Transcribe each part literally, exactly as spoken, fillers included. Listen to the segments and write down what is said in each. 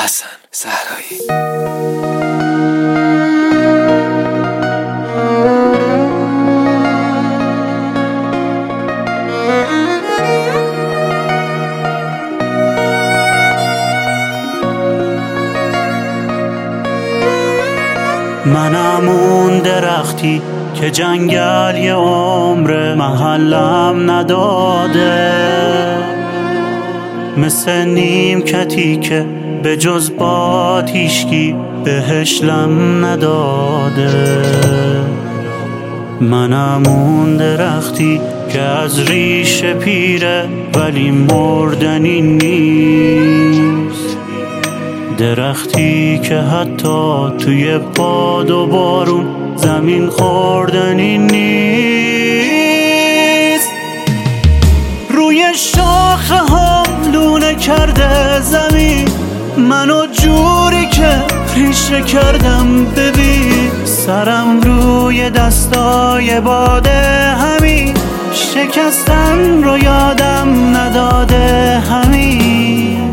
حسن زهرایی. منم اون درختی که جنگل یه عمر محلم نداده، مثل نیمکتی که به جز باد هیچکی بهش لم نداده. منم اون درختی که از ریشه پیره ولی مردنی نیست، درختی که حتی توی باد و بارون زمین خوردنی نیست. روی شاخه هم لونه کرده زمین منو جوری که ریشه کردم. ببین سرم روی دستای باده، همین شکستن رو یادم نداده. همین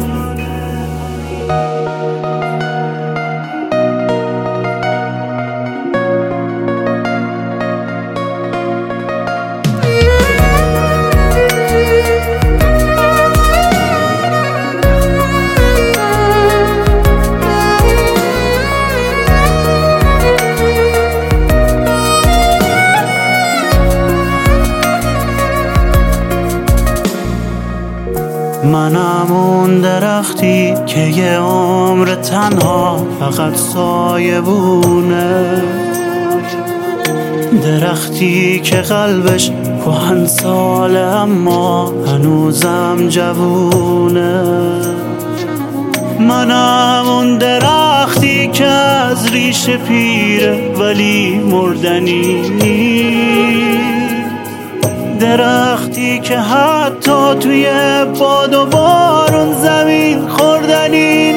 منم اون درختی که یه عمر تنها فقط سایه بونه، درختی که قلبش کهن ساله اما هنوزم جوونه. منم اون درختی که از ریشه پیره ولی مردنی نیست، درختی که حتی توی باد و بارون زمین خوردنی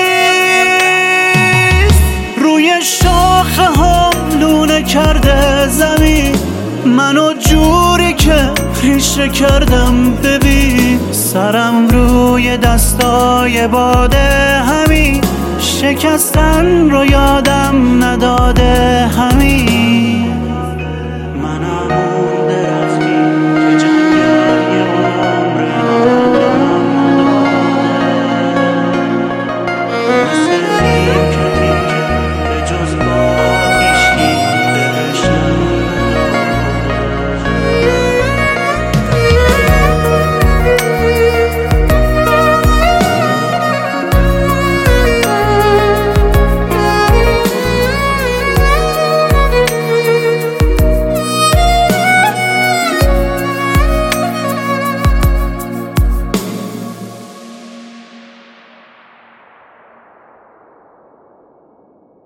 نیست. روی شاخه هم لونه کرده زمین منو جوری که ریشه کردم. ببین سرم روی دستای باده، همین شکستن رو یادم نداده. همین